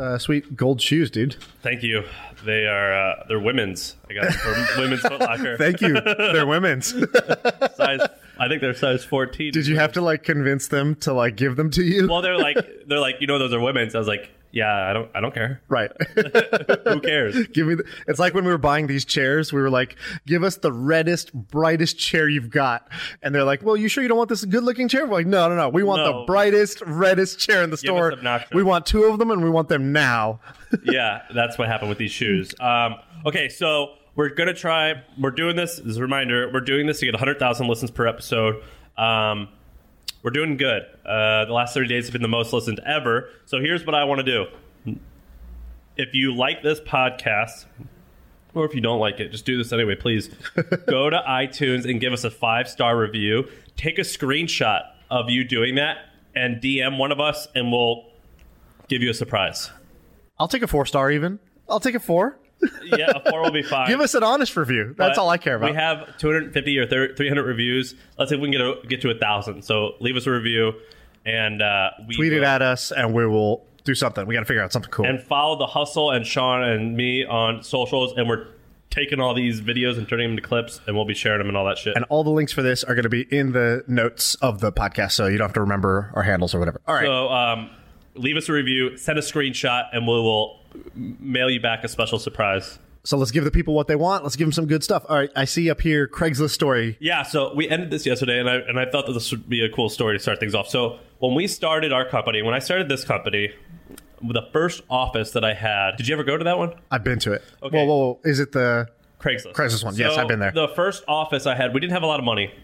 sweet gold shoes, dude. Thank you. They're women's. I got them from Women's Foot Locker. Thank you. They're women's. I think they're size 14. Did you have to like convince them to like give them to you? Well, they're like, those are women's. I was like, yeah, I don't care. Right. Who cares? Give me. It's like when we were buying these chairs. We were like, "Give us the reddest, brightest chair you've got." And they're like, "Well, you sure you don't want this good-looking chair?" We're like, "No. We want the brightest, reddest chair in the store. We want 2 of them, and we want them now." Yeah, that's what happened with these shoes. Okay, so we're gonna try. We're doing this as a reminder. We're doing this to get 100,000 listens per episode. We're doing good. The last 30 days have been the most listened ever. So here's what I want to do. If you like this podcast, or if you don't like it, just do this anyway, please. Go to iTunes and give us a 5-star review. Take a screenshot of you doing that and DM one of us, and we'll give you a surprise. I'll take a 4-star even. I'll take a 4. Yeah, a 4 will be fine. Give us an honest review. That's all I care about. We have 250 or 300 reviews. Let's see if we can get to 1,000. So leave us a review and tweet it at us, and we will do something. We got to figure out something cool. And follow the Hustle and Sean and me on socials, and we're taking all these videos and turning them into clips, and we'll be sharing them and all that shit. And all the links for this are going to be in the notes of the podcast, so you don't have to remember our handles or whatever. All right. So leave us a review, send a screenshot, and we will mail you back a special surprise. So let's give the people what they want. Let's give them some good stuff. All right, I see up here Craigslist story. Yeah, so we ended this yesterday, and I thought that this would be a cool story to start things off. So when we started our company, when I started this company, the first office that I had, did you ever go to that one? I've been to it. Okay. Whoa. Is it the Craigslist one? So yes, I've been there. The first office I had, we didn't have a lot of money.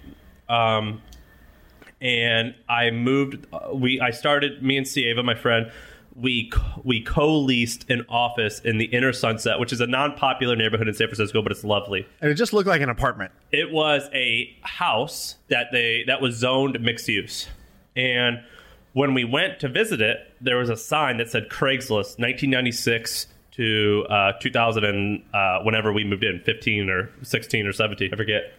And I moved, me and Sieva, my friend, we co-leased an office in the Inner Sunset, which is a non-popular neighborhood in San Francisco, but it's lovely. And it just looked like an apartment. It was a house that was zoned mixed use. And when we went to visit it, there was a sign that said Craigslist, 1996 to 2000 and whenever we moved in, 15 or 16 or 17, I forget.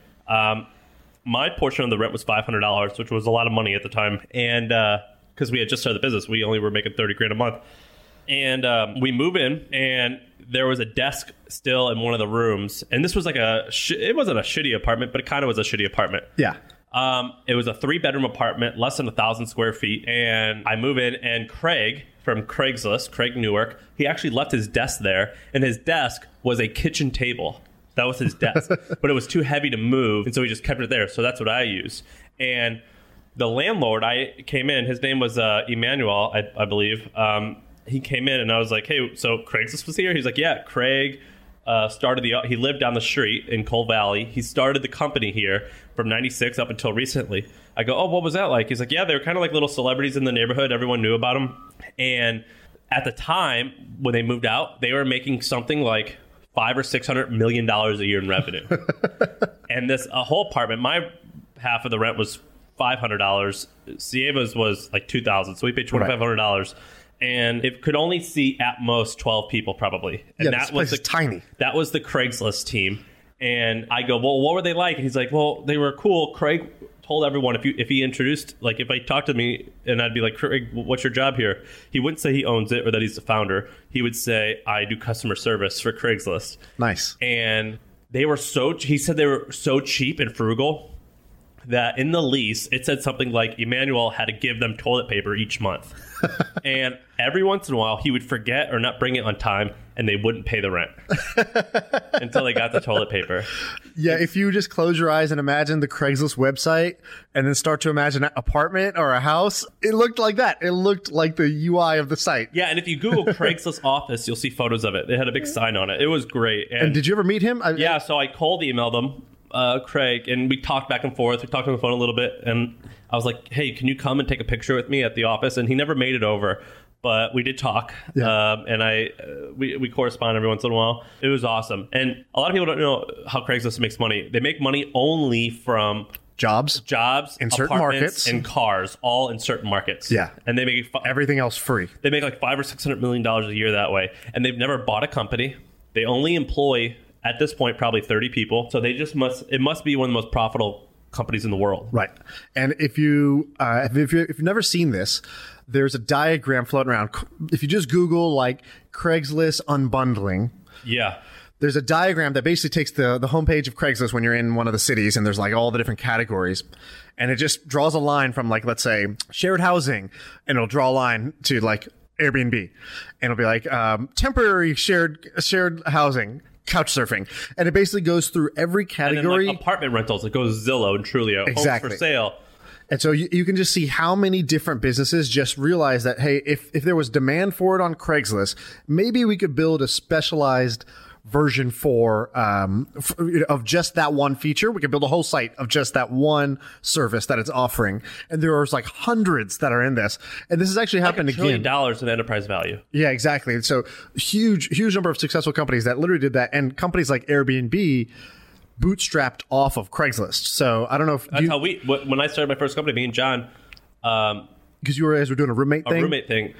My portion of the rent was $500, which was a lot of money at the time. And because we had just started the business, we only were making $30,000 a month. And we move in, and there was a desk still in one of the rooms. And this was like it wasn't a shitty apartment, but it kind of was a shitty apartment. Yeah. It was a 3-bedroom apartment, less than 1,000 square feet. And I move in, and Craig from Craigslist, Craig Newark, he actually left his desk there. And his desk was a kitchen table. That was his desk. But it was too heavy to move, and so he just kept it there. So that's what I used. And the landlord, I came in, his name was Emmanuel, I believe. He came in, and I was like, hey, so Craigslist was here? He's like, yeah, Craig he lived down the street in Coal Valley. He started the company here from 96 up until recently. I go, oh, what was that like? He's like, yeah, they were kind of like little celebrities in the neighborhood. Everyone knew about them. And at the time, when they moved out, they were making something like $500 or $600 million a year in revenue. And this whole apartment, my half of the rent was $500. Sieva's was like $2,000, so we paid $2,500. Right. And it could only seat at most 12 people, probably. And this place is tiny. That was the Craigslist team. And I go, well, what were they like? And he's like, well, they were cool. Craig told everyone if he introduced, like if I talked to me and I'd be like, Craig, what's your job here? He wouldn't say he owns it or that he's the founder. He would say, I do customer service for Craigslist. Nice. And he said they were so cheap and frugal that in the lease, it said something like Emmanuel had to give them toilet paper each month. And every once in a while, he would forget or not bring it on time, and they wouldn't pay the rent until they got the toilet paper. Yeah, if you just close your eyes and imagine the Craigslist website and then start to imagine an apartment or a house, it looked like that. It looked like the UI of the site. Yeah, and if you Google Craigslist office, you'll see photos of it. They had a big sign on it. It was great. And did you ever meet him? Yeah, so I cold emailed them. Craig, and we talked back and forth. We talked on the phone a little bit, and I was like, hey, can you come and take a picture with me at the office? And he never made it over, but we did talk. Yeah. And we correspond every once in a while. It was awesome. And a lot of people don't know how Craigslist makes money. They make money only from jobs in certain markets, and cars, all in certain markets. Yeah. And they make everything else free. They make like $500 or $600 million a year that way. And they've never bought a company. They only employ, at this point, probably 30 people. So it must be one of the most profitable companies in the world. Right. And if you've never seen this, there's a diagram floating around. If you just Google like Craigslist unbundling. Yeah. There's a diagram that basically takes the homepage of Craigslist when you're in one of the cities, and there's like all the different categories. And it just draws a line from like, let's say, shared housing, and it'll draw a line to like Airbnb. And it'll be like temporary shared housing, couch surfing. And it basically goes through every category. And then, like, apartment rentals, it goes Zillow and Trulio. Exactly. Homes for sale. And so you can just see how many different businesses just realize that, hey, if there was demand for it on Craigslist, maybe we could build a specialized version of just that one feature. We could build a whole site of just that one service that it's offering. And there are like hundreds that are in this. And this has actually happened $1 trillion again. in enterprise value. Yeah, exactly. And so huge number of successful companies that literally did that. And companies like Airbnb bootstrapped off of Craigslist. So I don't know if that's how when I started my first company, me and John, because you guys were doing a roommate thing,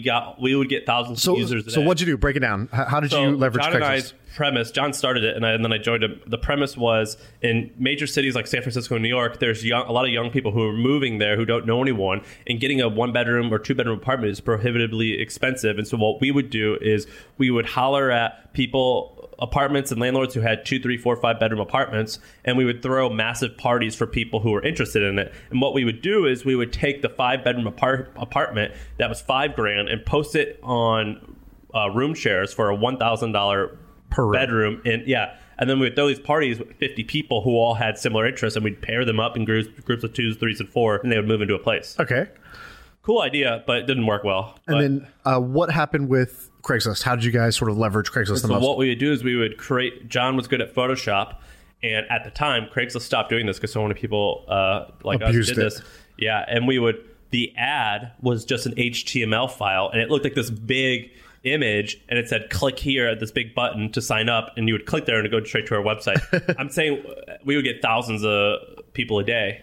we would get thousands of users a day. So what'd you do? Break it down. How did you leverage John Craigslist? And I's premise, John started it, and then I joined him. The premise was, in major cities like San Francisco and New York, there's a lot of young people who are moving there who don't know anyone, and getting a 1-bedroom or 2-bedroom apartment is prohibitively expensive. And so what we would do is we would holler at apartments and landlords who had 2, 3, 4, 5-bedroom apartments, and we would throw massive parties for people who were interested in it. And what we would do is we would take the 5-bedroom apartment that was $5,000 and post it on room shares for a $1,000 per bedroom. And then we would throw these parties with 50 people who all had similar interests, and we'd pair them up in groups of 2s, 3s, and 4, and they would move into a place. Okay. Cool idea, but it didn't work well. And then what happened with Craigslist? How did you guys sort of leverage Craigslist the most? So what we would do is we would John was good at Photoshop, and at the time, Craigslist stopped doing this because so many people like abused us did this. Yeah, and the ad was just an HTML file, and it looked like this big image, and it said click here at this big button to sign up, and you would click there and it would go straight to our website. I'm saying we would get thousands of people a day.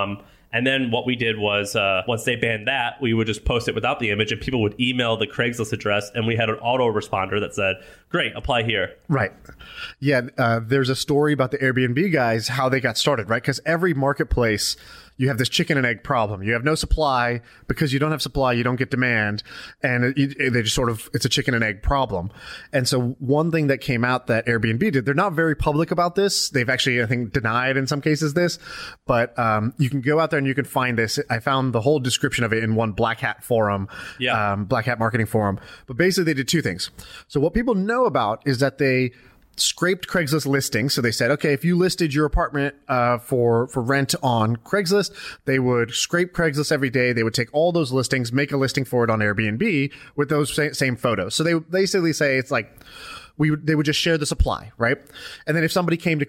And then what we did was, once they banned that, we would just post it without the image, and people would email the Craigslist address, and we had an autoresponder that said, great, apply here. Right. Yeah, there's a story about the Airbnb guys, how they got started, right? Because every marketplace, you have this chicken and egg problem. You have no supply. Because you don't have supply, you don't get demand. And they just sort of, it's a chicken and egg problem. And so one thing that came out that Airbnb did, they're not very public about this. They've actually, I think, denied in some cases this. But you can go out there and you can find this. I found the whole description of it in one Black Hat forum, Black Hat marketing forum. But basically, they did two things. So what people know about is that they scraped Craigslist listings. So they said, okay, if you listed your apartment for rent on Craigslist, they would scrape Craigslist every day. They would take all those listings, make a listing for it on Airbnb with those same photos. So they basically say it's like they would just share the supply, right? And then if somebody came to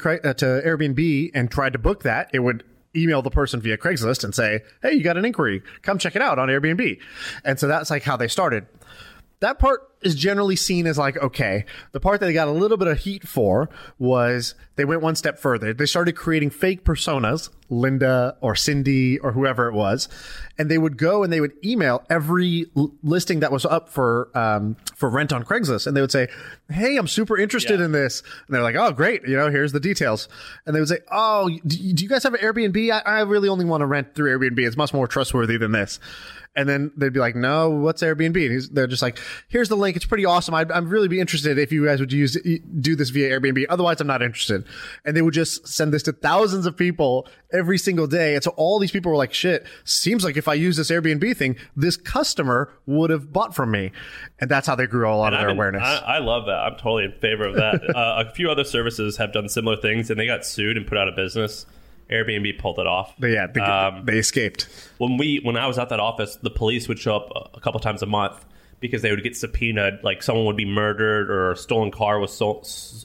Airbnb and tried to book that, it would email the person via Craigslist and say, hey, you got an inquiry, come check it out on Airbnb. And so that's like how they started. That part is generally seen as like, okay. The part that they got a little bit of heat for was they went one step further. They started creating fake personas, Linda or Cindy or whoever it was, and they would go and they would email every listing that was up for rent on Craigslist, and they would say, hey, I'm super interested in this. And they're like, oh, great. Here's the details. And they would say, oh, do you guys have an Airbnb? I really only want to rent through Airbnb. It's much more trustworthy than this. And then they'd be like, no, what's Airbnb? And they're just like, here's the link. It's pretty awesome. I'd really be interested if you guys would do this via Airbnb. Otherwise, I'm not interested. And they would just send this to thousands of people every single day. And so all these people were like, shit, seems like if I use this Airbnb thing, this customer would have bought from me. And that's how they grew a lot of their awareness. I love that. I'm totally in favor of that. A few other services have done similar things, and they got sued and put out of business. Airbnb pulled it off. They escaped. When I was at that office, the police would show up a couple times a month because they would get subpoenaed, like someone would be murdered or a stolen car was sold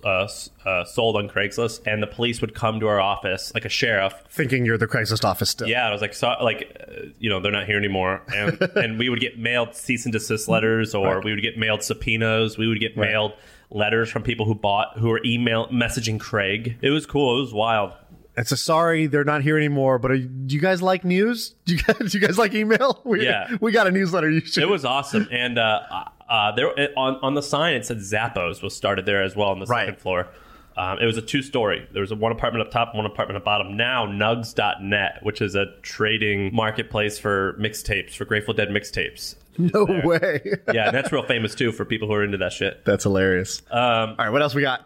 on Craigslist, and the police would come to our office like a sheriff, thinking you're the Craigslist office still. Yeah, I was like, they're not here anymore, and we would get mailed cease and desist letters, or we would get mailed subpoenas. We would get mailed letters from people who were email messaging Craig. It was cool. It was wild. And so sorry they're not here anymore, but do you guys like news? Do you guys like email? We got a newsletter. You should. It was awesome. And there on the sign it said Zappos was started there as well on the second floor. It was a 2-story. There was one apartment up top, one apartment at bottom. Now, Nugs.net, which is a trading marketplace for mixtapes, for Grateful Dead mixtapes. No way. Yeah, and that's real famous, too, for people who are into that shit. That's hilarious. All right, what else we got?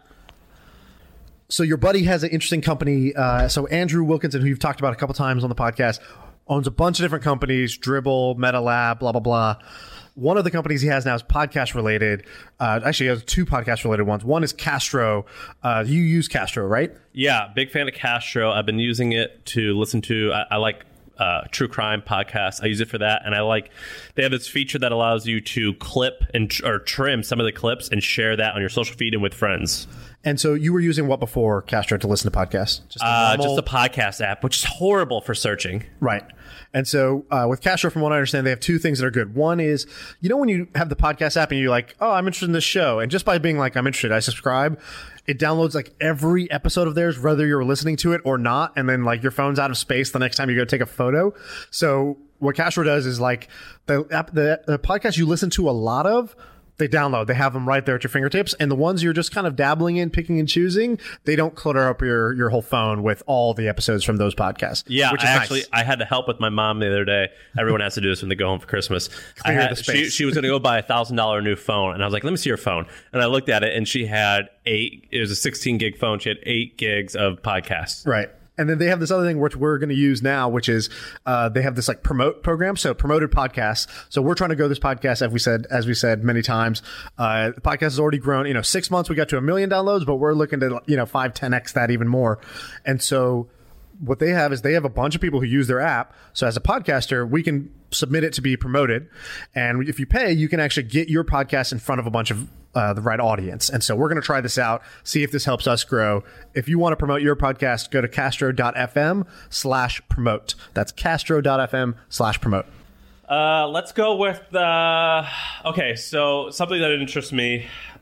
So your buddy has an interesting company. So Andrew Wilkinson, who you've talked about a couple times on the podcast, owns a bunch of different companies, Dribbble, MetaLab, blah, blah, blah. One of the companies he has now is podcast related. Actually, he has 2 podcast related ones. One is Castro. You use Castro, right? Yeah, big fan of Castro. I've been using it to listen to. I like true crime podcasts. I use it for that, and they have this feature that allows you to clip or trim some of the clips and share that on your social feed and with friends. And so you were using what before Castro to listen to podcasts? Just a podcast app, which is horrible for searching. Right. And so with Castro, from what I understand, they have 2 things that are good. One is, when you have the podcast app and you're like, oh, I'm interested in this show. And just by being like, I'm interested, I subscribe, it downloads like every episode of theirs, whether you're listening to it or not. And then like your phone's out of space the next time you go take a photo. So what Castro does is like the podcast you listen to a lot of, they download. They have them right there at your fingertips. And the ones you're just kind of dabbling in, picking and choosing, they don't clutter up your whole phone with all the episodes from those podcasts. Yeah, which is nice. I had to help with my mom the other day. Everyone has to do this when they go home for Christmas. Clear the space. She was going to go buy $1,000 new phone. And I was like, let me see your phone. And I looked at it, and she had it was a 16 gig phone. She had 8 gigs of podcasts. Right. And then they have this other thing which we're going to use now, which is they have this like promote program. So promoted podcasts. So we're trying to grow this podcast, as we said many times. The podcast has already grown. 6 months we got to 1 million downloads, but we're looking to 5-10x that even more. And so what they have is they have a bunch of people who use their app. So as a podcaster, we can submit it to be promoted. And if you pay, you can actually get your podcast in front of a bunch of the right audience. And so we're going to try this out, see if this helps us grow. If you want to promote your podcast, go to castro.fm/promote. That's castro.fm/promote. Let's go with okay, so something that interests me.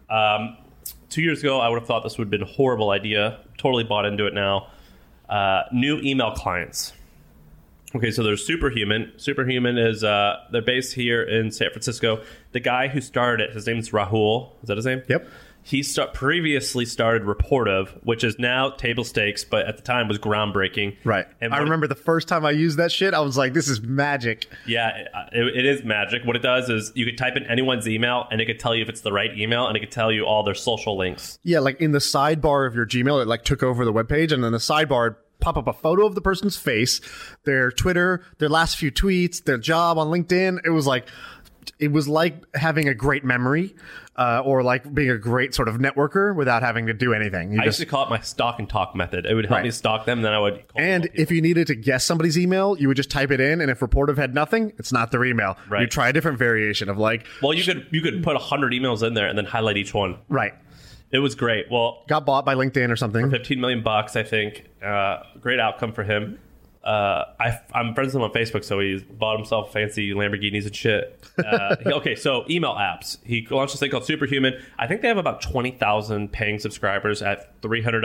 2 years ago, I would have thought this would have been a horrible idea. Totally bought into it now. New email clients. Okay, so there's Superhuman. Superhuman is they're based here in San Francisco. The guy who started it, his name is Rahul. Is that his name? Yep. He previously started Rapportive, which is now table stakes, but at the time was groundbreaking. Right. And I remember the first time I used that shit, I was like, this is magic. Yeah, it is magic. What it does is you could type in anyone's email, and it could tell you if it's the right email, and it could tell you all their social links. Yeah, like in the sidebar of your Gmail, it like took over the webpage, and then the sidebar pop up a photo of the person's face, their Twitter, their last few tweets, their job on LinkedIn. It was like having a great memory, or like being a great sort of networker without having to do anything. I used to call it my stalk and talk method. It would help me stalk them, then I would call And if you needed to guess somebody's email, you would just type it in, and if Rapportive had nothing, it's not their email. Right. You try a different variation of like... Well, you could put 100 emails in there and then highlight each one. Right. It was great. Well, got bought by LinkedIn or something. For $15 million, I think. Great outcome for him. I'm friends with him on Facebook, so he bought himself fancy Lamborghinis and shit. Okay, so email apps. He launched this thing called Superhuman. I think they have about 20,000 paying subscribers at $300.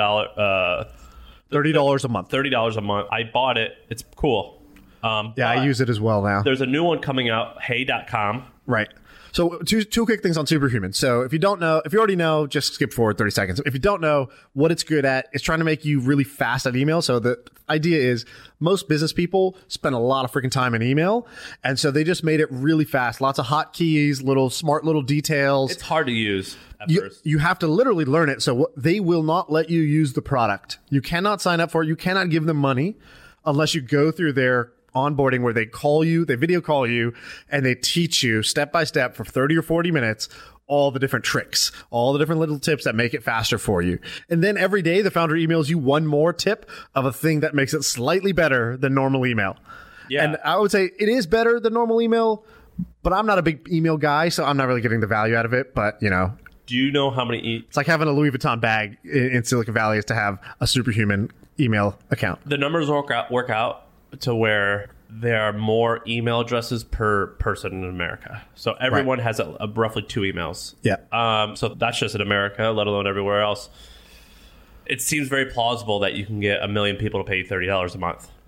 $30 a month. $30 a month. I bought it. It's cool. I use it as well now. There's a new one coming out, hey.com. Right. So two quick things on Superhuman. So if you already know, just skip forward 30 seconds. If you don't know what it's good at, it's trying to make you really fast at email. So the idea is most business people spend a lot of freaking time in email. And so they just made it really fast. Lots of hotkeys, smart little details. It's hard to use at first. You have to literally learn it. So they will not let you use the product. You cannot sign up for it. You cannot give them money unless you go through their onboarding where they video call you, and they teach you step by step for 30 or 40 minutes all the different tricks, all the different little tips that make it faster for you. And then every day the founder emails you one more tip of a thing that makes it slightly better than normal email. Yeah. And I would say it is better than normal email, but I'm not a big email guy, so I'm not really getting the value out of it. But, do you know how many... It's like having a Louis Vuitton bag in Silicon Valley is to have a Superhuman email account. The numbers work out to where there are more email addresses per person in America. So everyone has a roughly 2 emails. Yeah. So that's just in America, let alone everywhere else. It seems very plausible that you can get 1 million people to pay you $30 a month. Right.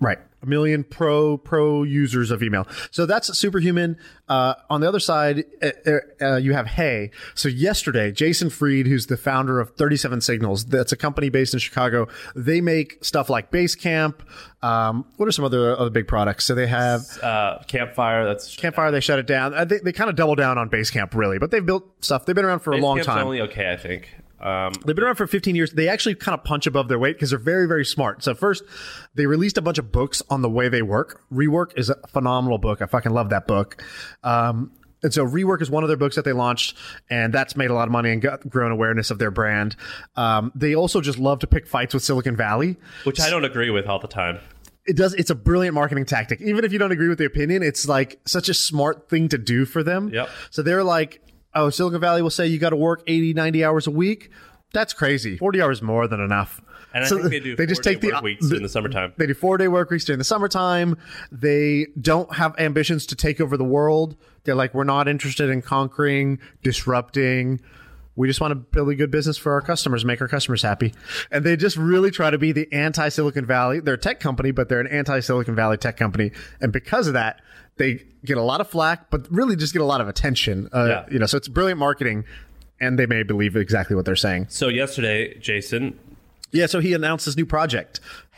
1 million pro users of email. So that's Superhuman. On the other side, you have Hey. So yesterday, Jason Fried, who's the founder of 37 Signals, that's a company based in Chicago. They make stuff like Basecamp. What are some other big products? So they have Campfire. Campfire. They shut it down. They kind of double down on Basecamp, really, but they've built stuff. They've been around for a long time. Only okay, I think. They've been around for 15 years. They actually kind of punch above their weight because they're very, very smart. So first, they released a bunch of books on the way they work. Rework is a phenomenal book. I fucking love that book. And so Rework is one of their books that they launched, and that's made a lot of money and grown awareness of their brand. They also just love to pick fights with Silicon Valley. Which I don't agree with all the time. It's a brilliant marketing tactic. Even if you don't agree with the opinion, it's like such a smart thing to do for them. Yep. So they're like, oh, Silicon Valley will say you got to work 80, 90 hours a week. That's crazy. 40 hours is more than enough. And I think they do work weeks in the summertime. They do 4-day work weeks during the summertime. They don't have ambitions to take over the world. They're like, we're not interested in conquering, disrupting. We just want to build a good business for our customers, make our customers happy. And they just really try to be the anti-Silicon Valley. They're a tech company, but they're an anti-Silicon Valley tech company. And because of that, they get a lot of flack, but really just get a lot of attention. So it's brilliant marketing. And they may believe exactly what they're saying. So yesterday, Jason. Yeah, so he announced this new project.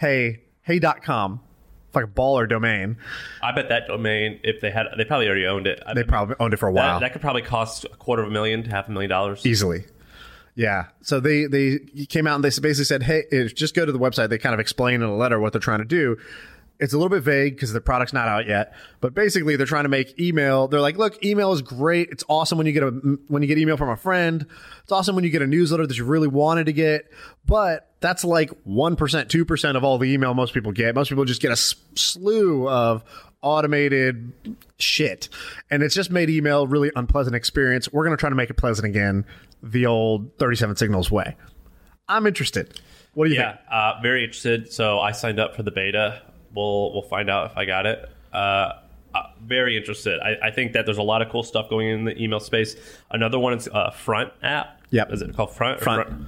Hey.com. It's like a baller domain. I bet that domain, if they probably already owned it. They probably owned it for a while. That could probably cost $250,000 to $500,000. Easily. Yeah. So they came out and they basically said, hey, just go to the website. They kind of explain in a letter what they're trying to do. It's a little bit vague because the product's not out yet, but basically they're trying to make email. They're like, look, email is great. It's awesome when you get email from a friend. It's awesome when you get a newsletter that you really wanted to get, but that's like 1%, 2% of all the email most people get. Most people just get a slew of automated shit, and it's just made email a really unpleasant experience. We're going to try to make it pleasant again, the old 37 Signals way. I'm interested. What do you think? Yeah, very interested. So I signed up for the beta. We'll find out if I got it. Very interested. I think that there's a lot of cool stuff going in the email space. Another one is Front app. Yep. Is it called Front? Front.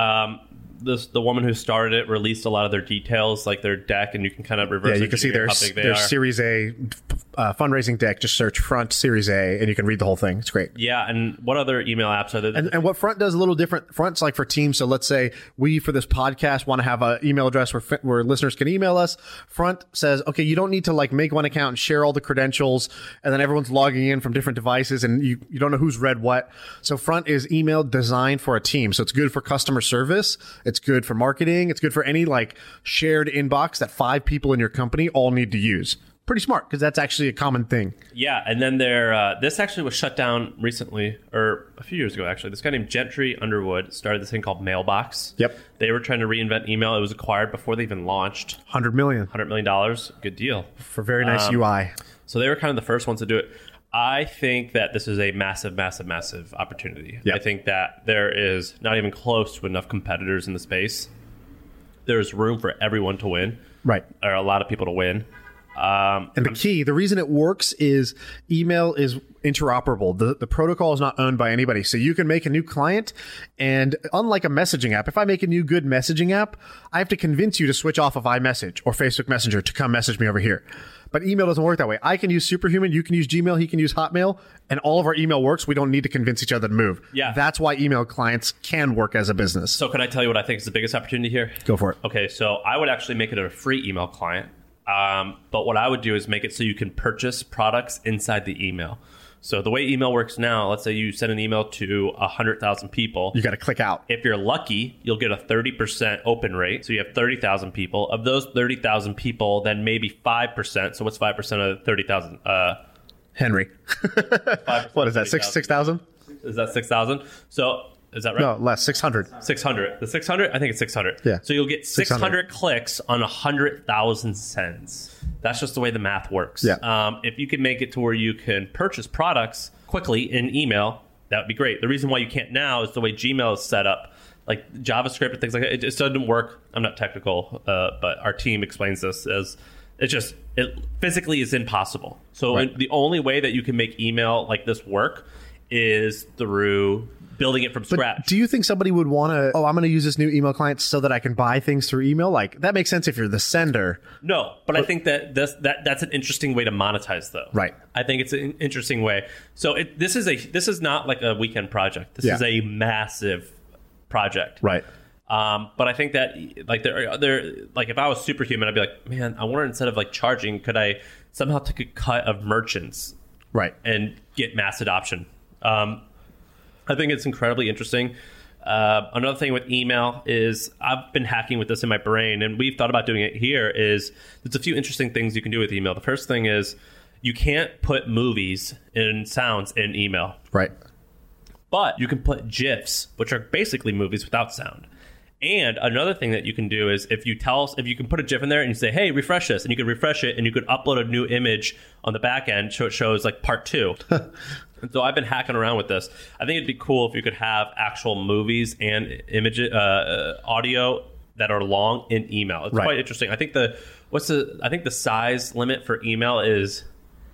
The woman who started it released a lot of their details, like their deck, and you can kind of reverse. Yeah, you can see their Series A fundraising deck. Just search Front Series A, and you can read the whole thing. It's great. Yeah, and what other email apps are there? And what Front does a little different. Front's like for teams. So let's say we, for this podcast, want to have an email address where listeners can email us. Front says, okay, you don't need to like make one account and share all the credentials, and then everyone's logging in from different devices, and you don't know who's read what. So Front is email designed for a team. So it's good for customer service. It's good for marketing. It's good for any like shared inbox that 5 people in your company all need to use. Pretty smart because that's actually a common thing. Yeah, and then this actually was shut down recently, or a few years ago actually. This guy named Gentry Underwood started this thing called Mailbox. Yep. They were trying to reinvent email. It was acquired before they even launched. $100 million. $100 million. Good deal. For very nice UI. So they were kind of the first ones to do it. I think that this is a massive, massive, massive opportunity. Yep. I think that there is not even close to enough competitors in the space. There's room for everyone to win. Right. Or a lot of people to win. And the reason it works is email is interoperable. The protocol is not owned by anybody. So you can make a new client, and unlike a messaging app, if I make a new good messaging app, I have to convince you to switch off of iMessage or Facebook Messenger to come message me over here. But email doesn't work that way. I can use Superhuman, you can use Gmail, he can use Hotmail, and all of our email works. We don't need to convince each other to move. Yeah. That's why email clients can work as a business. So can I tell you what I think is the biggest opportunity here? Go for it. Okay, so I would actually make it a free email client. But what I would do is make it so you can purchase products inside the email. So the way email works now, let's say you send an email to 100,000 people. You got to click out. If you're lucky, you'll get a 30% open rate. So you have 30,000 people. Of those 30,000 people, then maybe 5%. So what's 5% of 30,000? Henry. What is that, 6,000? Is that 6,000? So is that right? No, less, 600. 600. The 600? I think it's 600. Yeah. So you'll get 600 clicks on 100,000 sends. That's just the way the math works. Yeah. If you can make it to where you can purchase products quickly in email, that would be great. The reason why you can't now is the way Gmail is set up. Like JavaScript and things like that, it just doesn't work. I'm not technical, but our team explains this as it physically is impossible. So right. The only way that you can make email like this work is through building it from scratch. Do you think somebody would want to, I'm going to use this new email client so that I can buy things through email? Like, that makes sense if you're the sender. No, but I think that that's an interesting way to monetize, though. Right. I think it's an interesting way. So this is not like a weekend project. This is a massive project. Right. But I think that like there like if I was Superhuman, I'd be like, man, I wonder instead of like charging, could I somehow take a cut of merchants, right, and get mass adoption? I think it's incredibly interesting. Another thing with email is I've been hacking with this in my brain, and we've thought about doing it here. Is there's a few interesting things you can do with email. The first thing is you can't put movies and sounds in email, right? But you can put GIFs, which are basically movies without sound. And another thing that you can do is if you can put a GIF in there and you say, hey, refresh this, and you could refresh it and you could upload a new image on the back end so it shows like part 2. And so I've been hacking around with this. I think it'd be cool if you could have actual movies and audio that are long in email. It's quite interesting. I think the size limit for email is,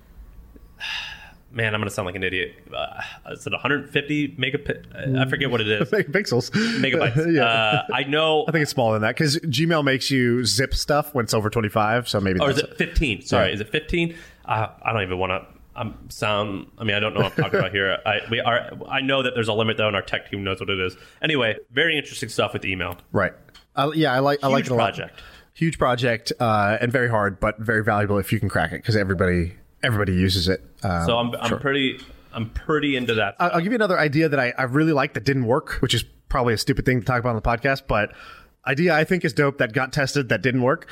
man, I'm going to sound like an idiot. Is it 150 megapixels? I forget what it is. Megapixels. Megabytes. Yeah. I know. I think it's smaller than that because Gmail makes you zip stuff when it's over 25. So maybe. Or is it 15? Sorry, is it 15? I don't even want to. I don't know what I'm talking about here. I know that there's a limit though, and our tech team knows what it is. Anyway, very interesting stuff with email. Right. I like it a lot. Huge project, and very hard, but very valuable if you can crack it because everybody uses it. So I'm pretty into that. I'll give you another idea that I really like that didn't work, which is probably a stupid thing to talk about on the podcast, but idea I think is dope that got tested that didn't work.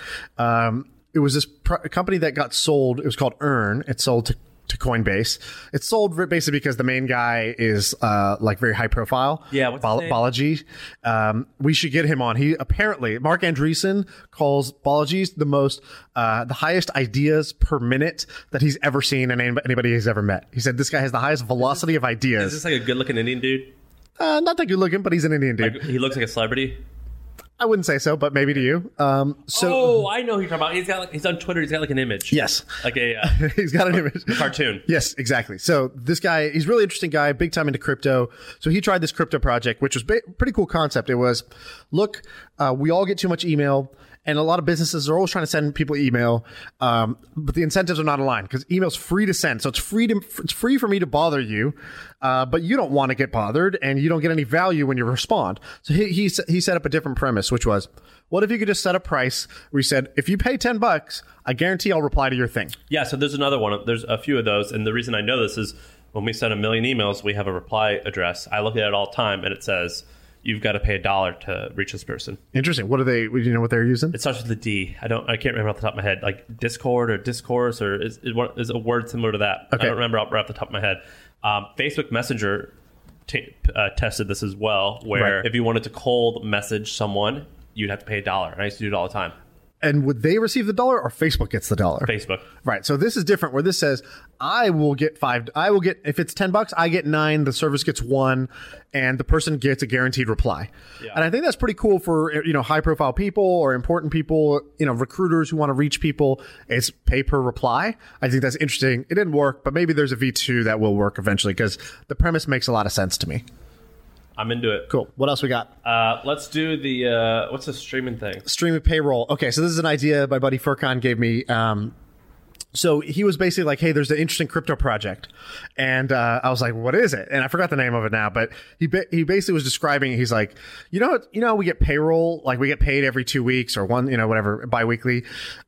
It was this company that got sold. It was called Earn. It sold to Coinbase. It's sold basically because the main guy is like very high profile. Yeah, what's his name? Balaji. We should get him on. He apparently, Mark Andreessen calls Balaji's the highest ideas per minute that he's ever seen and anybody he's ever met. He said this guy has the highest velocity of ideas. Is this like a good looking Indian dude? Not that good looking, but he's an Indian dude. Like, he looks like a celebrity. I wouldn't say so, but maybe to you. I know who you're talking about. He's on Twitter. He's got like an image. Yes, like a he's got an image, a cartoon. Yes, exactly. So this guy, he's a really interesting guy, big time into crypto. So he tried this crypto project, which was pretty cool concept. It was, look, we all get too much email. And a lot of businesses are always trying to send people email, but the incentives are not aligned because email's free to send. So it's free for me to bother you, but you don't want to get bothered and you don't get any value when you respond. So he set up a different premise, which was, what if you could just set a price where you said, if you pay $10, I guarantee I'll reply to your thing. Yeah, so there's another one. There's a few of those. And the reason I know this is when we send 1 million emails, we have a reply address. I look at it all the time and it says, you've got to pay $1 to reach this person. Interesting. What are they? Do you know what they're using? It starts with the D. I can't remember off the top of my head. Like Discord or Discourse or is a word similar to that. Okay. I don't remember right off the top of my head. Facebook Messenger tested this as well, where if you wanted to cold message someone, you'd have to pay $1. And I used to do it all the time. And would they receive the $1 or Facebook gets the $1? Facebook. Right. So this is different where this says, if it's $10, I get 9, the service gets 1, and the person gets a guaranteed reply. Yeah. And I think that's pretty cool for, high profile people or important people, recruiters who want to reach people. It's pay per reply. I think that's interesting. It didn't work, but maybe there's a V2 that will work eventually because the premise makes a lot of sense to me. I'm into it. Cool. What else we got? Let's do the, what's the streaming thing? Streaming payroll. Okay, so this is an idea my buddy Furkan gave me. So he was basically like, hey, there's an interesting crypto project. And I was like, what is it? And I forgot the name of it now, but he basically was describing, he's like, we get payroll, like we get paid every 2 weeks or whatever, biweekly.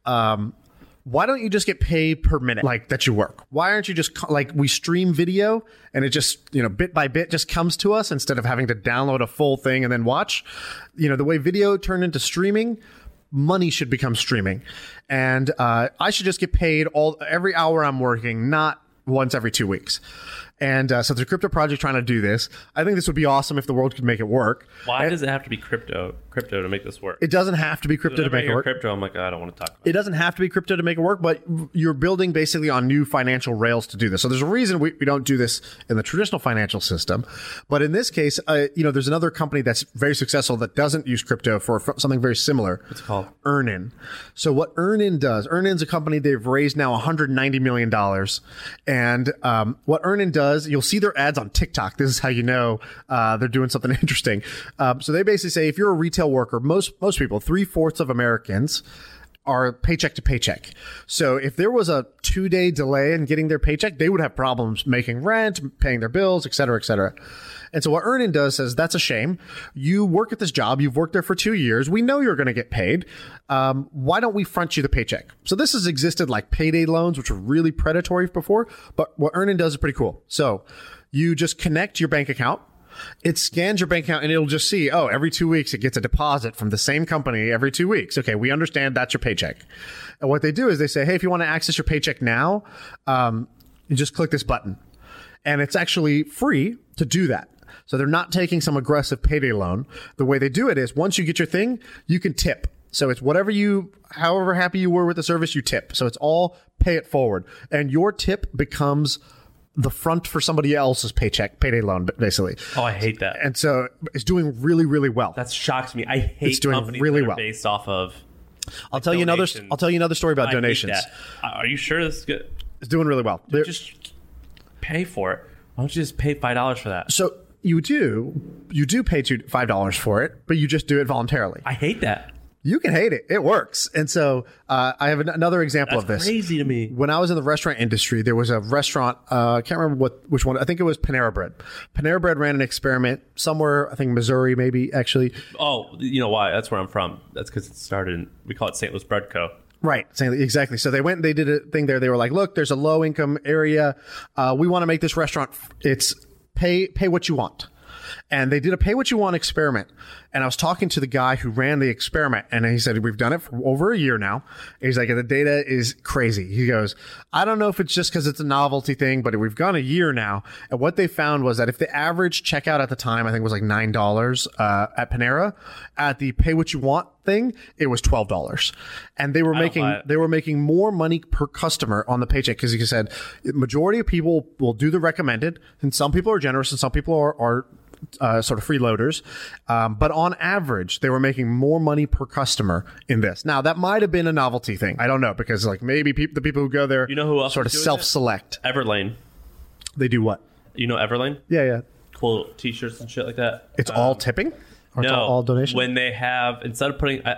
Why don't you just get paid per minute, like that you work? Why aren't you just like we stream video and it just, bit by bit just comes to us instead of having to download a full thing and then watch? The way video turned into streaming, money should become streaming. And I should just get paid every hour I'm working, not once every 2 weeks. And so there's a crypto project trying to do this. I think this would be awesome if the world could make it work. Why does it have to be crypto to make this work? It doesn't have to be crypto to make it work. Crypto, I'm like, I don't want to talk about it. It doesn't have to be crypto to make it work, but you're building basically on new financial rails to do this. So there's a reason we don't do this in the traditional financial system. But in this case, there's another company that's very successful that doesn't use crypto for something very similar. What's it called? Earnin. So what Earnin does, Earnin's a company they've raised now $190 million. And what Earnin does does, you'll see their ads on TikTok. This is how you know they're doing something interesting. So they basically say if you're a retail worker, most people, 3/4 of Americans are paycheck to paycheck. So if there was a 2-day delay in getting their paycheck, they would have problems making rent, paying their bills, et cetera, et cetera. And so what Earnin does says, that's a shame. You work at this job. You've worked there for 2 years. We know you're going to get paid. Why don't we front you the paycheck? So this has existed like payday loans, which were really predatory before. But what Earnin does is pretty cool. So you just connect your bank account. It scans your bank account and it'll just see, every 2 weeks it gets a deposit from the same company every 2 weeks. Okay, we understand that's your paycheck. And what they do is they say, hey, if you want to access your paycheck now, you just click this button. And it's actually free to do that. So they're not taking some aggressive payday loan. The way they do it is once you get your thing, you can tip. So it's however happy you were with the service, you tip. So it's all pay it forward. And your tip becomes the front for somebody else's payday loan, basically. Oh, I hate that. And so it's doing really, really well. That shocks me. I hate it's doing companies really that are well. based off of. I'll tell you another story about donations. Are you sure this is good? It's doing really well. Just pay for it. Why don't you just pay $5 for that? So you do pay $5 for it, but you just do it voluntarily. I hate that. You can hate it. It works. And so I have another example of this. That's crazy to me. When I was in the restaurant industry, there was a restaurant, I can't remember which one. I think it was Panera Bread. Panera Bread ran an experiment somewhere, I think Missouri maybe, actually. Oh, you know why? That's where I'm from. That's because it started in, we call it St. Louis Bread Co. Right. Exactly. So they went and they did a thing there. They were like, look, there's a low income area. We want to make this restaurant, it's pay what you want. And they did a pay what you want experiment. And I was talking to the guy who ran the experiment, and he said, we've done it for over a year now. He's like, the data is crazy. He goes, I don't know if it's just because it's a novelty thing, but we've gone a year now. And what they found was that if the average checkout at the time, I think was like $9 at Panera, at the pay what you want thing, it was $12. And they were making more money per customer on the paycheck, because he said the majority of people will do the recommended, and some people are generous and some people are sort of freeloaders. But on average, they were making more money per customer in this. Now, that might have been a novelty thing. I don't know, because like maybe the people who go there, you know who else sort of self-select. Everlane. They do what? You know Everlane? Yeah. Cool t-shirts and shit like that. It's all tipping? Or no, it's all donation? When they have, instead of putting,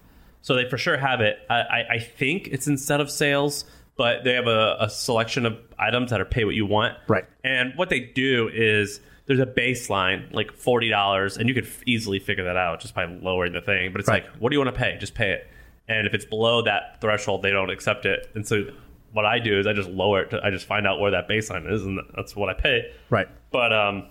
so they for sure have it. I think it's instead of sales, but they have a selection of items that are pay what you want. Right. And what they do is, there's a baseline, like $40, and you could easily figure that out just by lowering the thing. But it's like, what do you want to pay? Just pay it. And if it's below that threshold, they don't accept it. And so what I do is I just lower it. I just find out where that baseline is, and that's what I pay. Right. But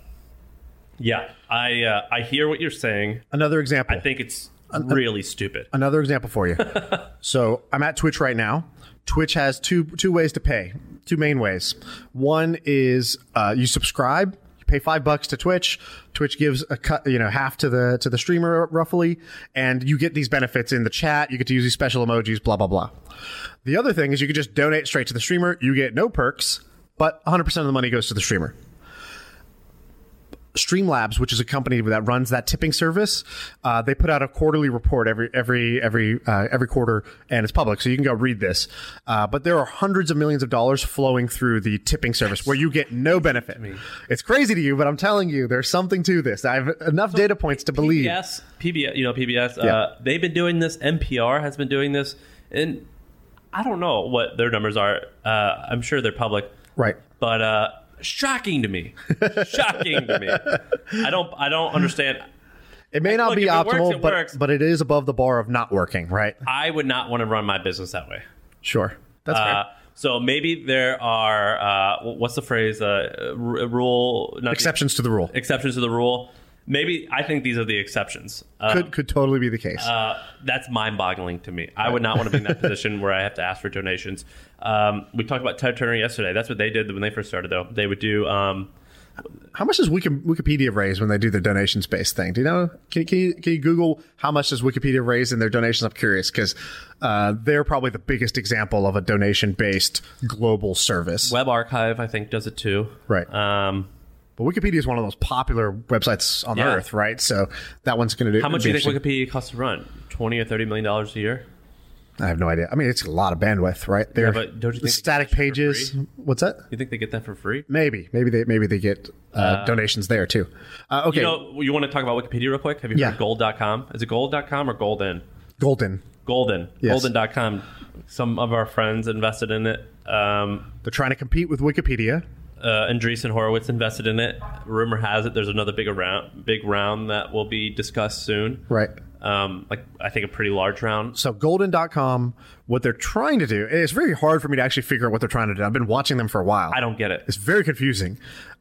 yeah, I hear what you're saying. Another example. I think it's really stupid. Another example for you. So I'm at Twitch right now. Twitch has two ways to pay. Two main ways. One is you subscribe. Pay $5 to Twitch. Twitch gives a cut, half to the streamer roughly, and you get these benefits in the chat. You get to use these special emojis, blah blah blah. The other thing is you can just donate straight to the streamer. You get no perks, but 100% of the money goes to the streamer. Streamlabs, which is a company that runs that tipping service, they put out a quarterly report every quarter, and it's public, so you can go read this. But there are hundreds of millions of dollars flowing through the tipping service where you get no benefit. It's crazy to you, but I'm telling you, there's something to this. I have enough data points to believe. PBS, yeah. They've been doing this. NPR has been doing this, and I don't know what their numbers are. I'm sure they're public, right? But shocking to me. I don't understand. It may not be optimal, but it is above the bar of not working, right? I would not want to run my business that way. Sure. That's fair. So maybe there are, what's the phrase? Exceptions to the rule. Exceptions to the rule. Maybe I think these are the exceptions. Could totally be the case. That's mind-boggling to me. I would not want to be in that position where I have to ask for donations. We talked about Ted Turner yesterday. That's what they did when they first started, though. They would do. How much does Wikipedia raise when they do their donations-based thing? Do you know? Can you Google how much does Wikipedia raise in their donations? I'm curious, because they're probably the biggest example of a donation-based global service. Web Archive, I think, does it too. Right. But Wikipedia is one of those popular websites on Earth, right? So that one's going to do. How much do you think Wikipedia costs to run? $20 or $30 million a year? I have no idea. I mean, it's a lot of bandwidth, right? Yeah, but don't you think static pages? What's that? You think they get that for free? Maybe they get donations there too. Okay. You want to talk about Wikipedia real quick? Have you heard of gold.com? Is it gold.com or Golden? Golden. Yes. Golden.com. Some of our friends invested in it. They're trying to compete with Wikipedia. Andreessen Horowitz invested in it. Rumor has it there's another big round that will be discussed soon. Right. I think a pretty large round. So golden.com, what they're trying to do, it's very hard for me to actually figure out what they're trying to do. I've been watching them for a while. I don't get it. It's very confusing.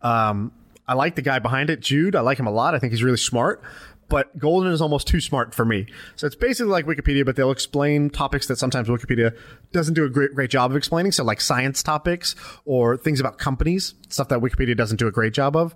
I like the guy behind it, Jude. I like him a lot. I think he's really smart. But Golden is almost too smart for me. So it's basically like Wikipedia, but they'll explain topics that sometimes Wikipedia doesn't do a great job of explaining. So like science topics or things about companies, stuff that Wikipedia doesn't do a great job of.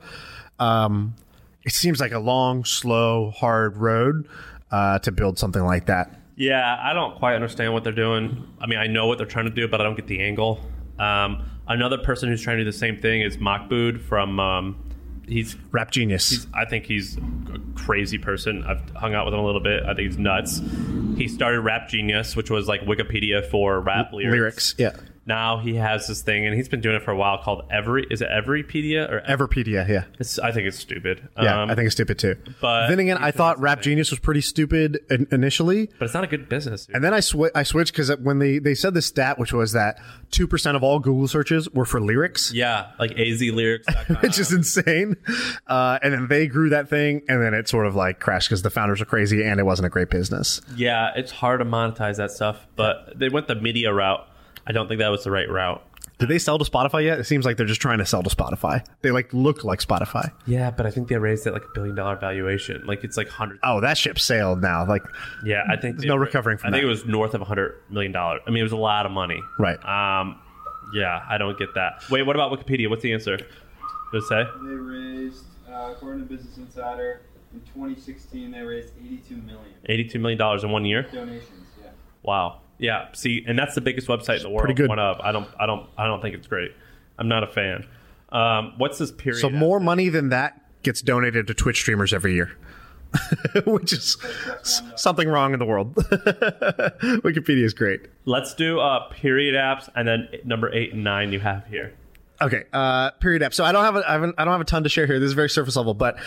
It seems like a long, slow, hard road to build something like that. Yeah, I don't quite understand what they're doing. I mean, I know what they're trying to do, but I don't get the angle. Another person who's trying to do the same thing is Mahmoud from... He's Rap Genius. I think he's a crazy person. I've hung out with him a little bit. I think he's nuts. He started Rap Genius, which was like Wikipedia for rap lyrics. Yeah. Now he has this thing, and he's been doing it for a while called Everypedia or Everpedia? Yeah. I think it's stupid. Yeah, I think it's stupid too. But then again, I thought Rap Genius was pretty stupid initially. But it's not a good business. Dude. And then I switched because when they said this stat, which was that 2% of all Google searches were for lyrics. Yeah, like azlyrics.com. Which is insane. And then they grew that thing, and then it sort of like crashed because the founders are crazy, and it wasn't a great business. Yeah, it's hard to monetize that stuff, but they went the media route. I don't think that was the right route. Did they sell to Spotify yet? It seems like they're just trying to sell to Spotify. They like look like Spotify. Yeah, but I think they raised it like $1 billion valuation. Like it's like $100. Oh, that ship sailed now. Like, yeah, I think there's no recovering from that. I think it was north of $100 million. I mean, it was a lot of money. Right. Yeah, I don't get that. Wait, what about Wikipedia? What's the answer? Does it say? They raised, according to Business Insider, in 2016 they raised $82 million. $82 million in 1 year. Donations. Yeah. Wow. Yeah, see, and that's the biggest website in the world. Pretty good. One up. I don't think it's great. I'm not a fan. What's this period? So more money than that gets donated to Twitch streamers every year, which is something wrong in the world. Wikipedia is great. Let's do period apps, and then number 8 and 9 you have here. Okay, period app. So I don't have a ton to share here. This is very surface level, but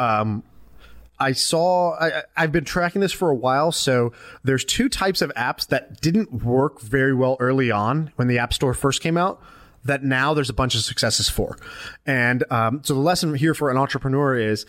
I've been tracking this for a while. So there's 2 types of apps that didn't work very well early on when the App Store first came out that now there's a bunch of successes for. And so the lesson here for an entrepreneur is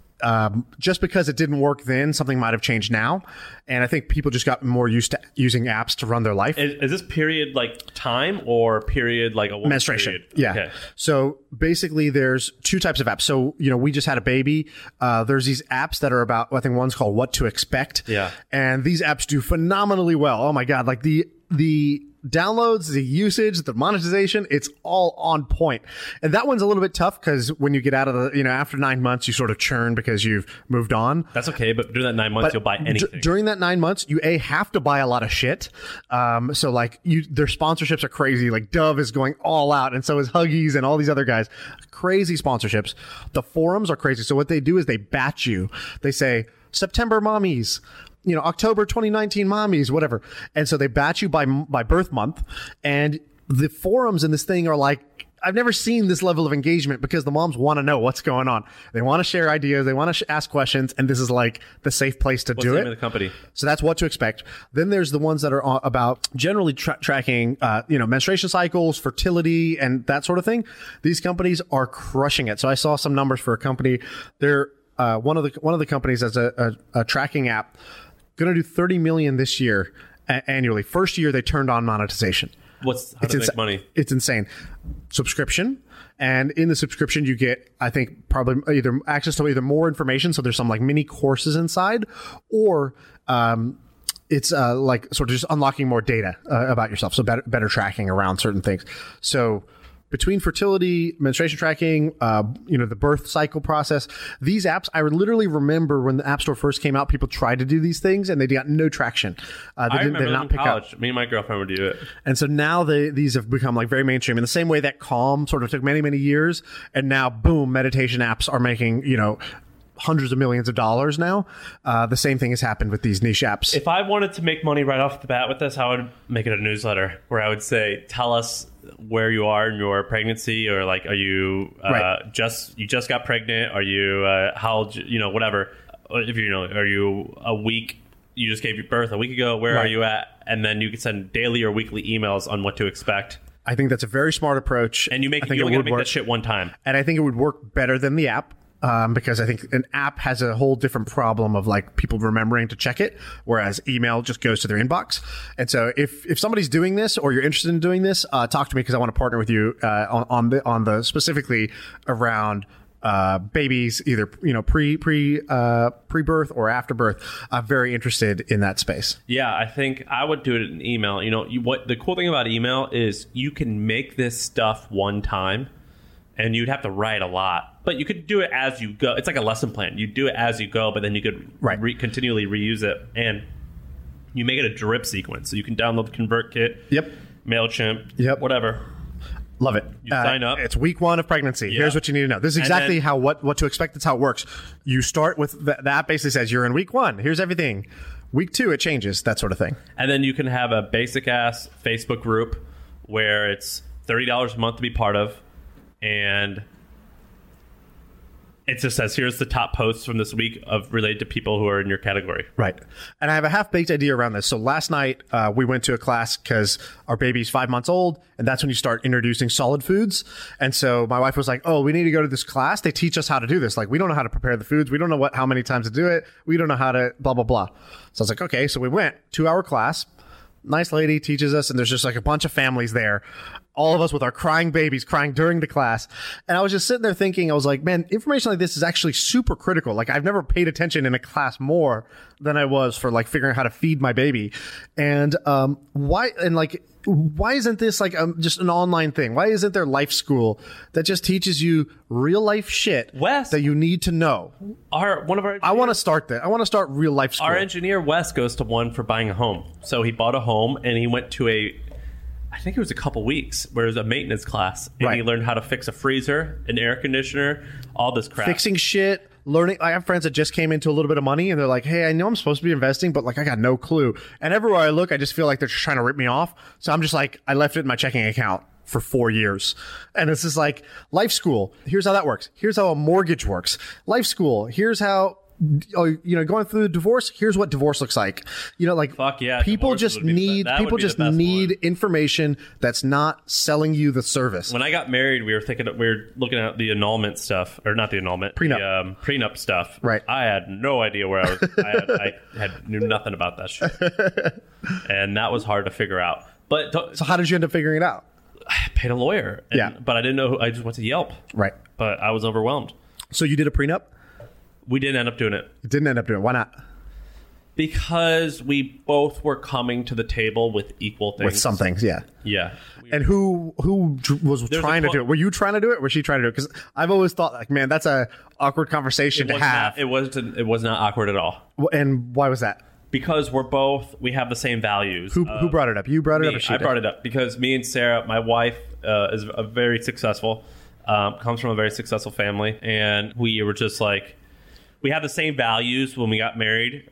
just because it didn't work then, something might have changed now. And I think people just got more used to using apps to run their life. Is this period like time or period like a menstruation? Period? Yeah. Okay. So basically there's 2 types of apps. So, we just had a baby. There's these apps that are about, I think one's called What to Expect. Yeah. And these apps do phenomenally well. Oh my God. Like the downloads, the usage, the monetization, it's all on point. And that one's a little bit tough because when you get out of the, after 9 months, you sort of churn because you've moved on. That's okay. But during that 9 months, you'll buy anything. During that 9 months, you have to buy a lot of shit. So like their sponsorships are crazy. Like Dove is going all out. And so is Huggies and all these other guys. Crazy sponsorships. The forums are crazy. So what they do is they batch you. They say, September mommies, October 2019 mommies, whatever. And so they batch you by birth month. And the forums in this thing are like, I've never seen this level of engagement because the moms want to know what's going on. They want to share ideas. They want to ask questions. And this is like the safe place to do it. What's the name of the company? So that's What to Expect. Then there's the ones that are about generally tracking, menstruation cycles, fertility, and that sort of thing. These companies are crushing it. So I saw some numbers for a company. They're one of the companies as a tracking app. Going to do 30 million this year annually. First year they turned on monetization. How do they make money? It's insane. Subscription. And in the subscription, you get, I think, probably either access to either more information. So there's some like mini courses inside, or it's like sort of just unlocking more data about yourself. So better tracking around certain things. So between fertility, menstruation tracking, the birth cycle process, these apps, I literally remember when the App Store first came out, people tried to do these things and they got no traction. I remember them in college. Me and my girlfriend would do it. And so now these have become like very mainstream in the same way that Calm sort of took many, many years. And now, boom, meditation apps are making, hundreds of millions of dollars now. The same thing has happened with these niche apps. If I wanted to make money right off the bat with this, I would make it a newsletter where I would say, tell us where you are in your pregnancy, or like, are you just got pregnant? Are you how old, whatever. If are you a week? You just gave birth a week ago. Where are you at? And then you can send daily or weekly emails on what to expect. I think that's a very smart approach. And you only got to make that shit one time. And I think it would work better than the app. Because I think an app has a whole different problem of like people remembering to check it, whereas email just goes to their inbox. And so if somebody's doing this or you're interested in doing this, talk to me because I want to partner with you on the specifically around babies, either pre-birth or after birth. I'm very interested in that space. Yeah, I think I would do it in email. What the cool thing about email is you can make this stuff one time, and you'd have to write a lot. But you could do it as you go. It's like a lesson plan. You do it as you go, but then you could continually reuse it. And you make it a drip sequence. So you can download ConvertKit, MailChimp, whatever. Love it. You sign up. It's week 1 of pregnancy. Yeah. Here's what you need to know. This is exactly what to expect. That's how it works. You start with the app basically says you're in week 1. Here's everything. Week 2, it changes, that sort of thing. And then you can have a basic ass Facebook group where it's $30 a month to be part of. And it just says, here's the top posts from this week related to people who are in your category. Right. And I have a half-baked idea around this. So last night, we went to a class because our baby's 5 months old, and that's when you start introducing solid foods. And so my wife was like, oh, we need to go to this class. They teach us how to do this. Like, we don't know how to prepare the foods. We don't know how many times to do it. We don't know how to blah, blah, blah. So I was like, okay. So we went, 2-hour class. Nice lady teaches us, and there's just like a bunch of families there. All of us with our crying babies crying during the class. And I was just sitting there thinking, I was like, man, information like this is actually super critical. Like, I've never paid attention in a class more than I was for like figuring out how to feed my baby. And why isn't this like just an online thing? Why isn't there life school that just teaches you real life shit that you need to know? I want to start that. I want to start real life school. Our engineer Wes goes to one for buying a home. So he bought a home and he went to I think it was a couple weeks where it was a maintenance class, and he learned how to fix a freezer, an air conditioner, all this crap. Fixing shit, learning. I have friends that just came into a little bit of money, and they're like, hey, I know I'm supposed to be investing, but like I got no clue. And everywhere I look, I just feel like they're just trying to rip me off. So I'm just like, I left it in my checking account for 4 years. And it's just like, life school, here's how that works. Here's how a mortgage works. Life school, here's how... going through the divorce, here's what divorce looks like. Fuck yeah, people just need information that's not selling you the service. When I got married, we were looking at the annulment stuff, or not the annulment, prenup, prenup stuff. Right. I had no idea where I was. I knew nothing about that shit, and that was hard to figure out. But so how did you end up figuring it out? I paid a lawyer. But I didn't know. I just went to Yelp. Right. But I was overwhelmed. So you did a prenup? We didn't end up doing it. You didn't end up doing it. Why not? Because we both were coming to the table with equal things. With some things, yeah. Yeah. And who was trying to do it? Were you trying to do it? Or was she trying to do it? Because I've always thought, like, man, that's a awkward conversation to have. It was not awkward at all. And why was that? Because we have the same values. Who brought it up? You brought it up or she did? I brought it up because me and Sarah, my wife, is a very successful, comes from a very successful family. And we were just like... We have the same values when we got married.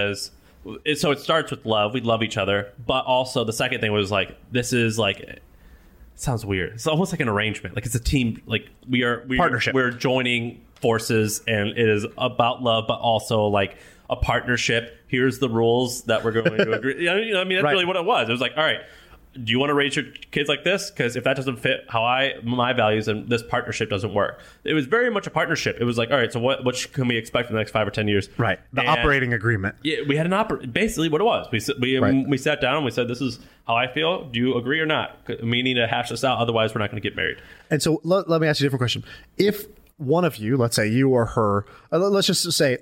So it starts with love. We love each other. But also the second thing was like, this is like, it sounds weird. It's almost like an arrangement. Like it's a team. Like partnership. We're joining forces, and it is about love, but also like a partnership. Here's the rules that we're going to agree. That's really what it was. It was like, all right, do you want to raise your kids like this? Because if that doesn't fit my values, then this partnership doesn't work. It was very much a partnership. It was like, all right, so what can we expect in the next 5 or 10 years? Right. The operating agreement. Yeah, we had basically what it was. We sat down and we said, this is how I feel. Do you agree or not? We need to hash this out. Otherwise, we're not going to get married. And so let me ask you a different question. If one of you, let's say you or her, let's just say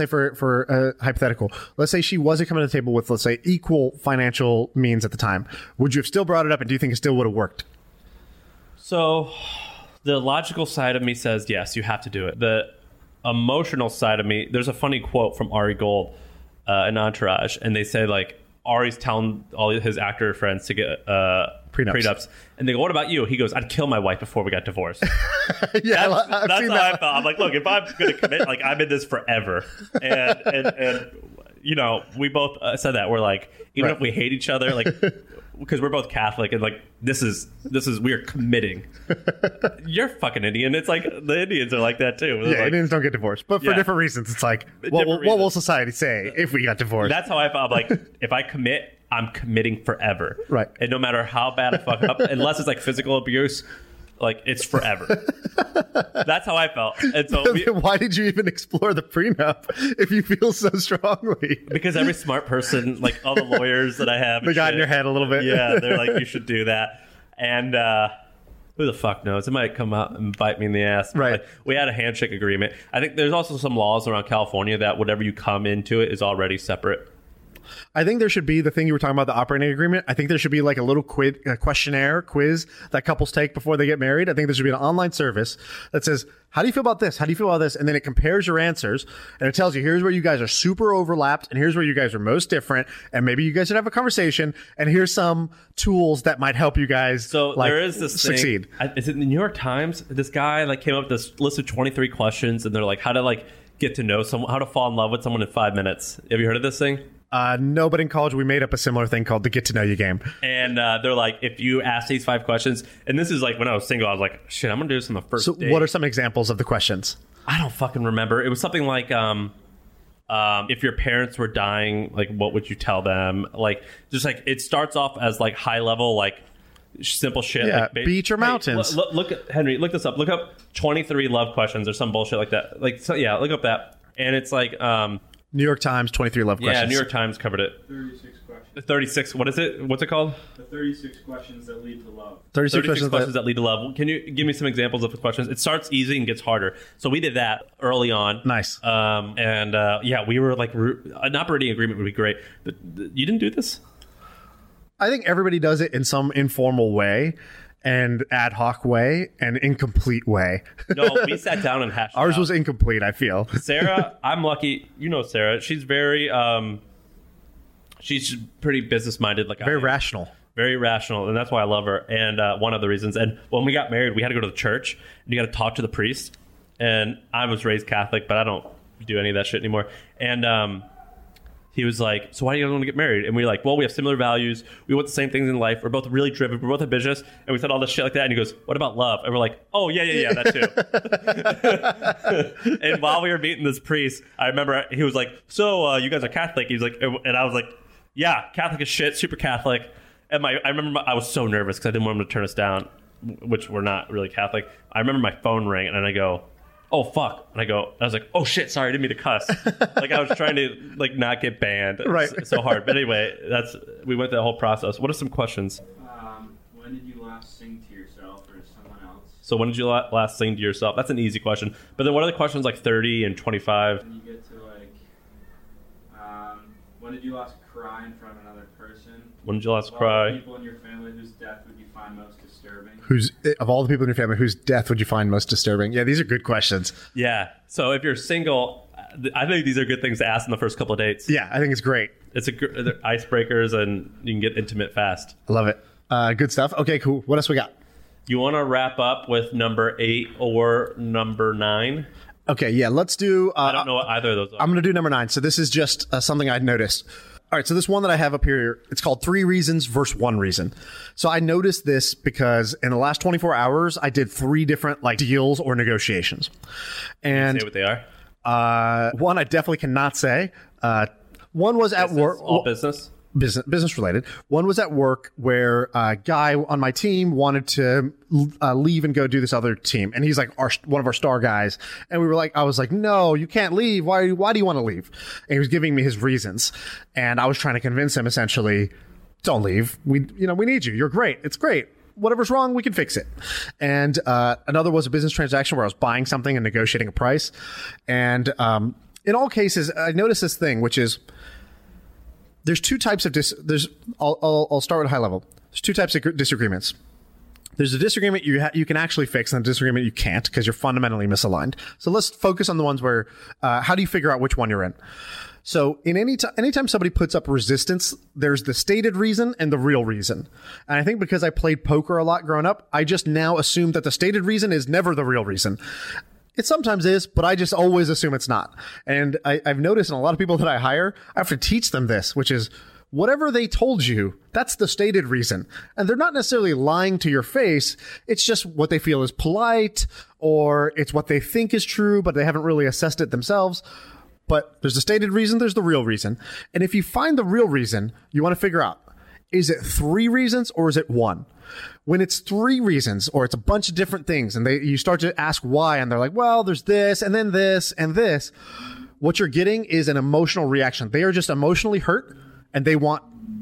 for hypothetical, let's say she wasn't coming to the table with, let's say, equal financial means at the time, would you have still brought it up, and do you think it still would have worked? So the logical side of me says, yes, you have to do it. The emotional side of me, there's a funny quote from Ari Gold in Entourage, and they say, like, Ari's telling all his actor friends to get prenups. And they go, what about you? He goes, I'd kill my wife before we got divorced. Yeah, that's how I felt. I'm like, look, if I'm going to commit, like, I'm in this forever. And you know, we both said that. We're like, even if we hate each other, like, because we're both Catholic, and like, this is we are committing. You're fucking Indian. It's like the Indians are like that too. Yeah, like, Indians don't get divorced, but for different reasons. It's like, what will society say if we got divorced? That's how I felt. Like, if I commit, I'm committing forever. Right. And no matter how bad I fuck up, unless it's like physical abuse, like, it's forever. That's how I felt. And so why did you even explore the prenup if you feel so strongly? Because every smart person, like all the lawyers that I have, they got in your head a little bit. Yeah, they're like, you should do that. And who the fuck knows? It might come out and bite me in the ass. Right. Like, we had a handshake agreement. I think there's also some laws around California that whatever you come into it is already separate. I think there should be the thing you were talking about, the operating agreement. I think there should be like a little questionnaire quiz that couples take before they get married. I think there should be an online service that says, how do you feel about this? How do you feel about this? And then it compares your answers and it tells you, here's where you guys are super overlapped and here's where you guys are most different. And maybe you guys should have a conversation and here's some tools that might help you guys there is this succeed. Is it in the New York Times? This guy like came up with this list of 23 questions and they're like, how to like get to know someone, how to fall in love with someone in 5 minutes. Have you heard of this thing? No, but in college we made up a similar thing called the Get to Know You game. And they're like, if you ask these 5 questions, and this is like when I was single, I was like, shit, I'm gonna do this on the first date. What are some examples of the questions? I don't fucking remember. It was something like, if your parents were dying, like, what would you tell them? Like, just like, it starts off as like high level, like simple shit. Yeah, like, beach or mountains. Look at Henry. Look this up. Look up 23 love questions or some bullshit like that. Like, so yeah, look up that. And it's like, New York Times 23 love questions. Yeah, New York Times covered it. 36 questions. 36. What is it? What's it called? The 36 questions that lead to love. 36 questions that lead to love. Can you give me some examples of the questions? It starts easy and gets harder. So we did that early on. Nice. Yeah, we were like, an operating agreement would be great. But you didn't do this? I think everybody does it in some informal way and ad hoc way and incomplete way. No, we sat down and hashed Ours it out. was incomplete, I feel. Sarah, I'm lucky. You know Sarah. She's very, she's pretty business-minded. Like Very rational. Very rational, and that's why I love her. And one of the reasons. And when we got married, we had to go to the church, and you got to talk to the priest. And I was raised Catholic, but I don't do any of that shit anymore. And he was like, so why do you guys want to get married? And we were like, well, we have similar values. We want the same things in life. We're both really driven. We're both ambitious. And we said all this shit like that. And he goes, what about love? And we're like, oh, yeah, that too. And while we were meeting this priest, I remember he was like, so you guys are Catholic? He was like, and I was like, yeah, Catholic as shit, super Catholic. And I remember I was so nervous because I didn't want him to turn us down, which we're not really Catholic. I remember my phone rang and I go, oh fuck. And I was like, oh shit, sorry, I didn't mean to cuss. Like I was trying to like not get banned. Right. So hard. But anyway, we went through the whole process. What are some questions? When did you last sing to yourself or someone else? So when did you last sing to yourself? That's an easy question. But then what are the questions like 30 and 25? When you get to like, when did you last cry in front of another person? When did you last cry? People in your family whose death would you find most disturbing? Of all the people in your family, whose death would you find most disturbing? Yeah, these are good questions. Yeah. So if you're single, I think these are good things to ask in the first couple of dates. Yeah, I think it's great. They're icebreakers and you can get intimate fast. I love it. Good stuff. Okay, cool. What else we got? You want to wrap up with number 8 or number 9? Okay, yeah, let's do... I don't know what either of those are. I'm going to do number 9. So this is just something I'd noticed. All right, so this one that I have up here, it's called 3 reasons versus 1 reason. So I noticed this because in the last 24 hours, I did 3 different like deals or negotiations. And say what they are? One I definitely cannot say. One was at work. All business? Business related. One was at work where a guy on my team wanted to leave and go do this other team, and he's like one of our star guys. And I was like, no, you can't leave. Why do you want to leave? And he was giving me his reasons, and I was trying to convince him essentially, don't leave. We need you. You're great. It's great. Whatever's wrong, we can fix it. And another was a business transaction where I was buying something and negotiating a price. And in all cases, I noticed this thing, which is there's 2 types of I'll start with high level. There's 2 types of disagreements. There's a disagreement you can actually fix and a disagreement you can't because you're fundamentally misaligned. So let's focus on the ones where, how do you figure out which one you're in? So in anytime somebody puts up resistance, there's the stated reason and the real reason. And I think because I played poker a lot growing up, I just now assume that the stated reason is never the real reason. It sometimes is, but I just always assume it's not. And I've noticed in a lot of people that I hire, I have to teach them this, which is whatever they told you, that's the stated reason. And they're not necessarily lying to your face. It's just what they feel is polite, or it's what they think is true, but they haven't really assessed it themselves. But there's the stated reason, there's the real reason. And if you find the real reason, you want to figure out, is it 3 reasons or is it 1? When it's 3 reasons or it's a bunch of different things and you start to ask why, and they're like, well, there's this and then this and this, what you're getting is an emotional reaction. They are just emotionally hurt and they want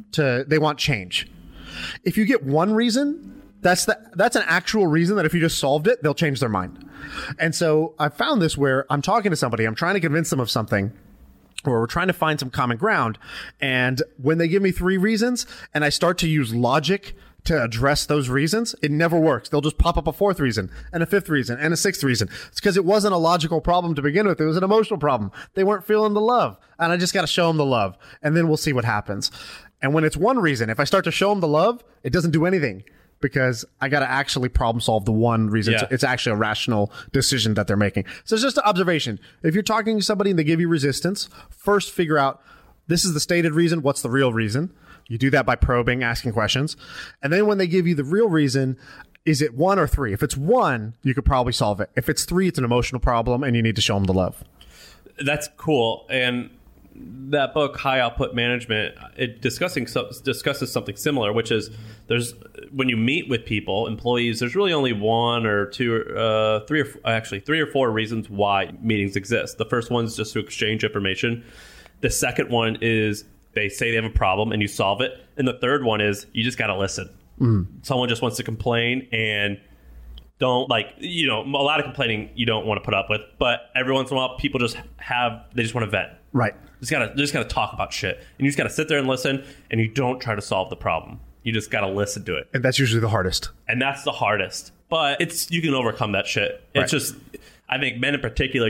change. If you get 1 reason, that's an actual reason that if you just solved it, they'll change their mind. And so I found this where I'm talking to somebody, I'm trying to convince them of something, or we're trying to find some common ground. And when they give me 3 reasons and I start to use logic to address those reasons, it never works. They'll just pop up a 4th reason and a 5th reason and a 6th reason. It's because it wasn't a logical problem to begin with. It was an emotional problem. They weren't feeling the love. And I just got to show them the love. And then we'll see what happens. And when it's 1 reason, if I start to show them the love, it doesn't do anything because I got to actually problem solve the 1 reason. Yeah. It's actually a rational decision that they're making. So it's just an observation. If you're talking to somebody and they give you resistance, first figure out, this is the stated reason. What's the real reason? You do that by probing, asking questions. And then when they give you the real reason, is it 1 or 3? If it's 1, you could probably solve it. If it's 3, it's an emotional problem and you need to show them the love. That's cool. And that book, High Output Management, it discusses something similar, which is when you meet with people, employees, there's really only 1 or 2, 3 or 4 reasons why meetings exist. The first one is just to exchange information. The second one is they say they have a problem and you solve it. And the third one is you just got to listen. Someone just wants to complain and don't a lot of complaining you don't want to put up with, but every once in a while people they just want to vent. Right. Just gotta talk about shit. And you just gotta sit there and listen, and you don't try to solve the problem. You just gotta listen to it. And that's usually the hardest. And that's the hardest. But you can overcome that shit. It's just, I think men in particular,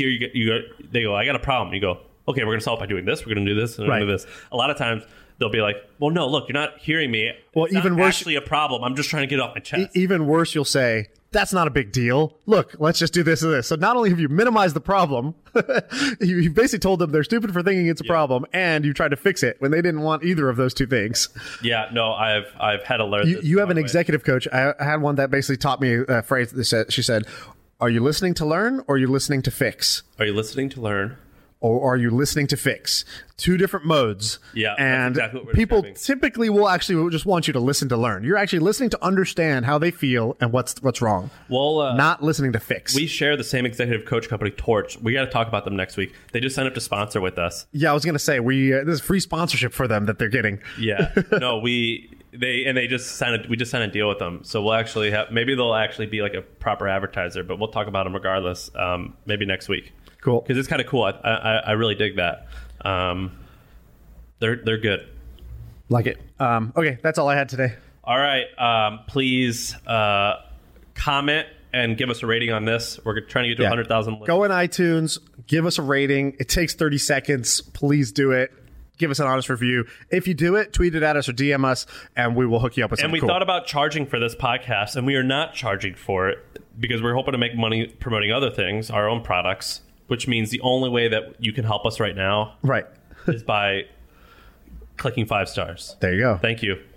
they go, I got a problem. You go, okay, we're gonna solve it by doing this, we're gonna do this, and we're gonna do this. A lot of times they'll be like, well, no, look, you're not hearing me. Well, it's even worse, actually a problem. I'm just trying to get it off my chest. Even worse, you'll say, that's not a big deal. Look, let's just do this and this. So not only have you minimized the problem, you basically told them they're stupid for thinking it's a problem, and you tried to fix it when they didn't want either of those 2 things. Yeah, no, I've had to learn this. You have an executive coach. I had one that basically taught me a phrase that she said, are you listening to learn or are you listening to fix? Are you listening to learn? Or are you listening to fix? 2 different modes. Yeah, and that's exactly what we're people describing. typically will actually just want you to listen to learn. You're actually listening to understand how they feel and what's wrong. Well, not listening to fix. We share the same executive coach company, Torch. We got to talk about them next week. They just signed up to sponsor with us. Yeah, I was gonna say this is free sponsorship for them that they're getting. Yeah, no, we just signed a deal with them. So we'll actually maybe they'll actually be like a proper advertiser, but we'll talk about them regardless. Maybe next week. Cool, because it's kind of cool. I really dig that. They're good. Like it. Okay, that's all I had today. All right. Please comment and give us a rating on this. We're trying to get to 100,000. Go in iTunes, give us a rating. It takes 30 seconds. Please do it. Give us an honest review. If you do it, tweet it at us or DM us, and we will hook you up with something cool. And we thought about charging for this podcast, and we are not charging for it because we're hoping to make money promoting other things, our own products. Which means the only way that you can help us right now is by clicking 5 stars. There you go. Thank you.